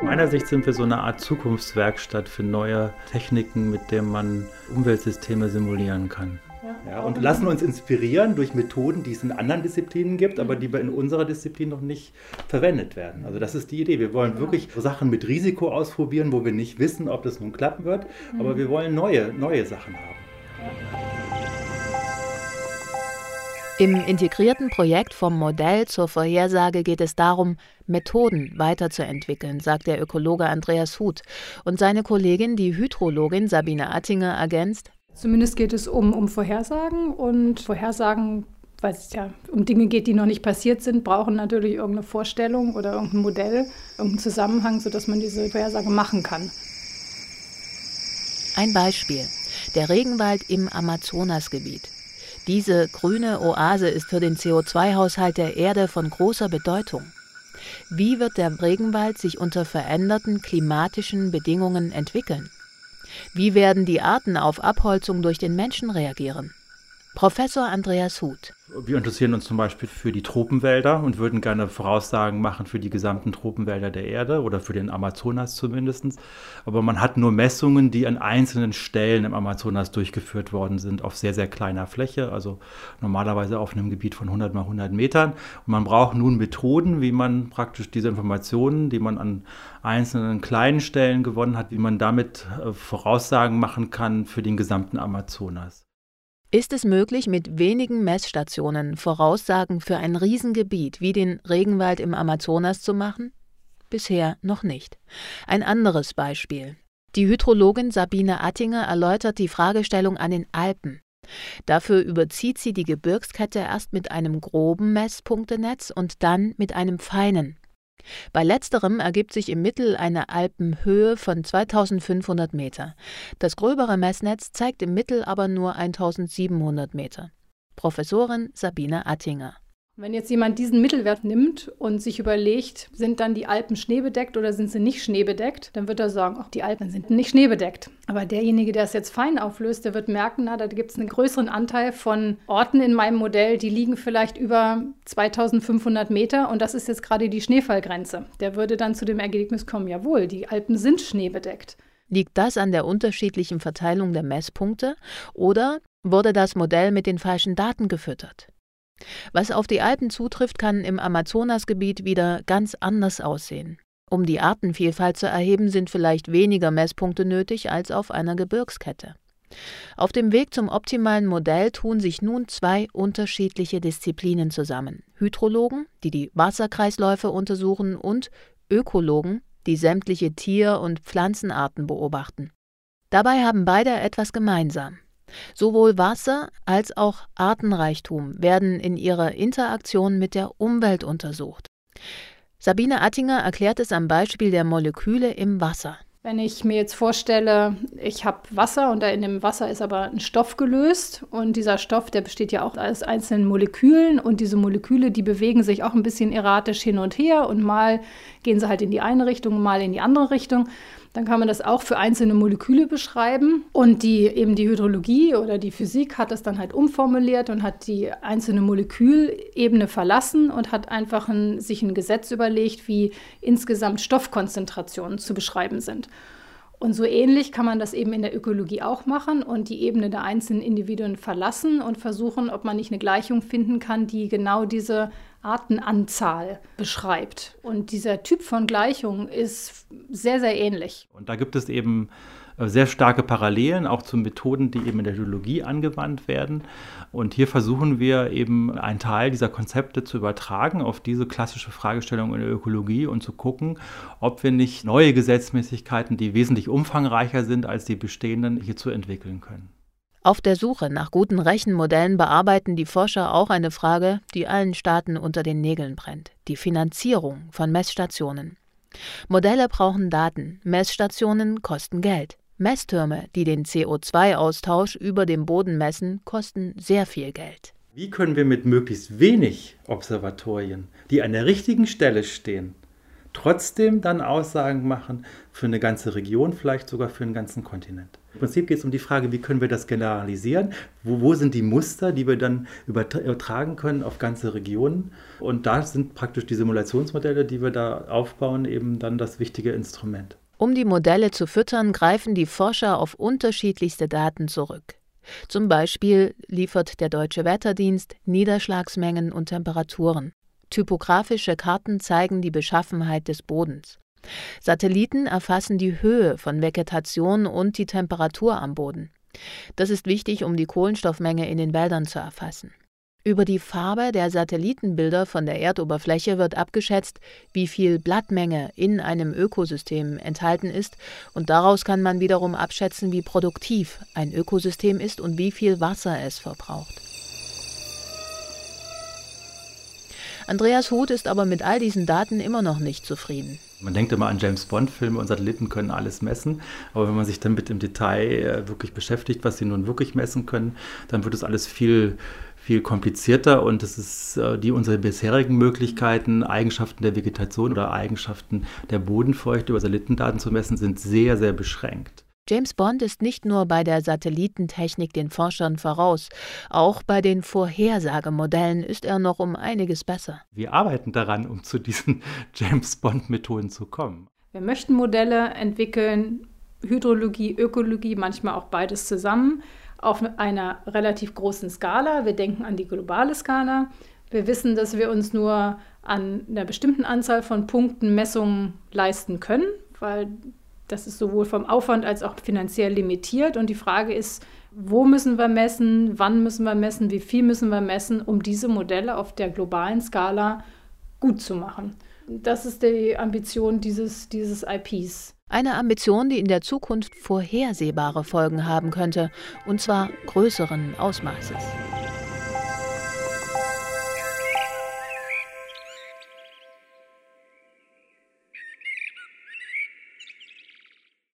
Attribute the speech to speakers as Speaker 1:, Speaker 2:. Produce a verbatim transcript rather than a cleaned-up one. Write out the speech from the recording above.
Speaker 1: meiner Sicht sind wir so eine Art Zukunftswerkstatt für neue Techniken, mit denen man Umweltsysteme simulieren kann. Ja, und lassen uns inspirieren durch Methoden, die es in anderen Disziplinen gibt, aber die in unserer Disziplin noch nicht verwendet werden. Also das ist die Idee. Wir wollen wirklich Sachen mit Risiko ausprobieren, wo wir nicht wissen, ob das nun klappen wird, aber wir wollen neue, neue Sachen haben.
Speaker 2: Im integrierten Projekt vom Modell zur Vorhersage geht es darum, Methoden weiterzuentwickeln, sagt der Ökologe Andreas Huth. Und seine Kollegin, die Hydrologin Sabine Attinger, ergänzt:
Speaker 3: Zumindest geht es um, um Vorhersagen und Vorhersagen, weil es ja um Dinge geht, die noch nicht passiert sind, brauchen natürlich irgendeine Vorstellung oder irgendein Modell, irgendeinen Zusammenhang, sodass man diese Vorhersage machen kann.
Speaker 2: Ein Beispiel: der Regenwald im Amazonasgebiet. Diese grüne Oase ist für den C O zwei Haushalt der Erde von großer Bedeutung. Wie wird der Regenwald sich unter veränderten klimatischen Bedingungen entwickeln? Wie werden die Arten auf Abholzung durch den Menschen reagieren? Professor Andreas Huth.
Speaker 1: Wir interessieren uns zum Beispiel für die Tropenwälder und würden gerne Voraussagen machen für die gesamten Tropenwälder der Erde oder für den Amazonas zumindest. Aber man hat nur Messungen, die an einzelnen Stellen im Amazonas durchgeführt worden sind, auf sehr, sehr kleiner Fläche, also normalerweise auf einem Gebiet von hundert mal hundert Metern. Und man braucht nun Methoden, wie man praktisch diese Informationen, die man an einzelnen kleinen Stellen gewonnen hat, wie man damit Voraussagen machen kann für den gesamten Amazonas.
Speaker 2: Ist es möglich, mit wenigen Messstationen Voraussagen für ein Riesengebiet wie den Regenwald im Amazonas zu machen? Bisher noch nicht. Ein anderes Beispiel. Die Hydrologin Sabine Attinger erläutert die Fragestellung an den Alpen. Dafür überzieht sie die Gebirgskette erst mit einem groben Messpunktenetz und dann mit einem feinen. Bei letzterem ergibt sich im Mittel eine Alpenhöhe von zweitausendfünfhundert Meter. Das gröbere Messnetz zeigt im Mittel aber nur eintausendsiebenhundert Meter. Professorin Sabine Attinger.
Speaker 3: Wenn jetzt jemand diesen Mittelwert nimmt und sich überlegt, sind dann die Alpen schneebedeckt oder sind sie nicht schneebedeckt, dann wird er sagen, ach, die Alpen sind nicht schneebedeckt. Aber derjenige, der es jetzt fein auflöst, der wird merken, na, da gibt es einen größeren Anteil von Orten in meinem Modell, die liegen vielleicht über zweitausendfünfhundert Meter und das ist jetzt gerade die Schneefallgrenze. Der würde dann zu dem Ergebnis kommen, jawohl, die Alpen sind schneebedeckt.
Speaker 2: Liegt das an der unterschiedlichen Verteilung der Messpunkte oder wurde das Modell mit den falschen Daten gefüttert? Was auf die Alpen zutrifft, kann im Amazonasgebiet wieder ganz anders aussehen. Um die Artenvielfalt zu erheben, sind vielleicht weniger Messpunkte nötig als auf einer Gebirgskette. Auf dem Weg zum optimalen Modell tun sich nun zwei unterschiedliche Disziplinen zusammen. Hydrologen, die die Wasserkreisläufe untersuchen, und Ökologen, die sämtliche Tier- und Pflanzenarten beobachten. Dabei haben beide etwas gemeinsam. Sowohl Wasser als auch Artenreichtum werden in ihrer Interaktion mit der Umwelt untersucht. Sabine Attinger erklärt es am Beispiel der Moleküle im Wasser.
Speaker 3: Wenn ich mir jetzt vorstelle, ich habe Wasser und da in dem Wasser ist aber ein Stoff gelöst und dieser Stoff, der besteht ja auch aus einzelnen Molekülen und diese Moleküle, die bewegen sich auch ein bisschen erratisch hin und her und mal gehen sie halt in die eine Richtung, mal in die andere Richtung. Dann kann man das auch für einzelne Moleküle beschreiben und die eben die Hydrologie oder die Physik hat das dann halt umformuliert und hat die einzelne Molekülebene verlassen und hat einfach ein, sich ein Gesetz überlegt, wie insgesamt Stoffkonzentrationen zu beschreiben sind. Und so ähnlich kann man das eben in der Ökologie auch machen und die Ebene der einzelnen Individuen verlassen und versuchen, ob man nicht eine Gleichung finden kann, die genau diese Artenanzahl beschreibt. Und dieser Typ von Gleichung ist sehr, sehr ähnlich.
Speaker 1: Und da gibt es eben sehr starke Parallelen, auch zu Methoden, die eben in der Hydrologie angewandt werden. Und hier versuchen wir eben einen Teil dieser Konzepte zu übertragen auf diese klassische Fragestellung in der Ökologie und zu gucken, ob wir nicht neue Gesetzmäßigkeiten, die wesentlich umfangreicher sind als die bestehenden, hierzu entwickeln können.
Speaker 2: Auf der Suche nach guten Rechenmodellen bearbeiten die Forscher auch eine Frage, die allen Staaten unter den Nägeln brennt: die Finanzierung von Messstationen. Modelle brauchen Daten, Messstationen kosten Geld. Messtürme, die den C O zwei Austausch über dem Boden messen, kosten sehr viel Geld.
Speaker 1: Wie können wir mit möglichst wenig Observatorien, die an der richtigen Stelle stehen, trotzdem dann Aussagen machen für eine ganze Region, vielleicht sogar für einen ganzen Kontinent? Im Prinzip geht es um die Frage, wie können wir das generalisieren? Wo, wo sind die Muster, die wir dann übertragen können auf ganze Regionen? Und da sind praktisch die Simulationsmodelle, die wir da aufbauen, eben dann das wichtige Instrument.
Speaker 2: Um die Modelle zu füttern, greifen die Forscher auf unterschiedlichste Daten zurück. Zum Beispiel liefert der Deutsche Wetterdienst Niederschlagsmengen und Temperaturen. Typografische Karten zeigen die Beschaffenheit des Bodens. Satelliten erfassen die Höhe von Vegetation und die Temperatur am Boden. Das ist wichtig, um die Kohlenstoffmenge in den Wäldern zu erfassen. Über die Farbe der Satellitenbilder von der Erdoberfläche wird abgeschätzt, wie viel Blattmenge in einem Ökosystem enthalten ist, und daraus kann man wiederum abschätzen, wie produktiv ein Ökosystem ist und wie viel Wasser es verbraucht. Andreas Huth ist aber mit all diesen Daten immer noch nicht zufrieden.
Speaker 1: Man denkt immer an James-Bond-Filme und Satelliten können alles messen, aber wenn man sich damit im Detail wirklich beschäftigt, was sie nun wirklich messen können, dann wird es alles viel, viel komplizierter und es ist äh, die unsere bisherigen Möglichkeiten, Eigenschaften der Vegetation oder Eigenschaften der Bodenfeuchte über Satellitendaten zu messen, sind sehr, sehr beschränkt.
Speaker 2: James Bond ist nicht nur bei der Satellitentechnik den Forschern voraus, auch bei den Vorhersagemodellen ist er noch um einiges besser.
Speaker 1: Wir arbeiten daran, um zu diesen James-Bond-Methoden zu kommen.
Speaker 3: Wir möchten Modelle entwickeln, Hydrologie, Ökologie, manchmal auch beides zusammen, auf einer relativ großen Skala. Wir denken an die globale Skala. Wir wissen, dass wir uns nur an einer bestimmten Anzahl von Punkten Messungen leisten können, weil das ist sowohl vom Aufwand als auch finanziell limitiert. Und die Frage ist, wo müssen wir messen, wann müssen wir messen, wie viel müssen wir messen, um diese Modelle auf der globalen Skala gut zu machen. Das ist die Ambition dieses, dieses I Ps.
Speaker 2: Eine Ambition, die in der Zukunft vorhersehbare Folgen haben könnte, und zwar größeren Ausmaßes.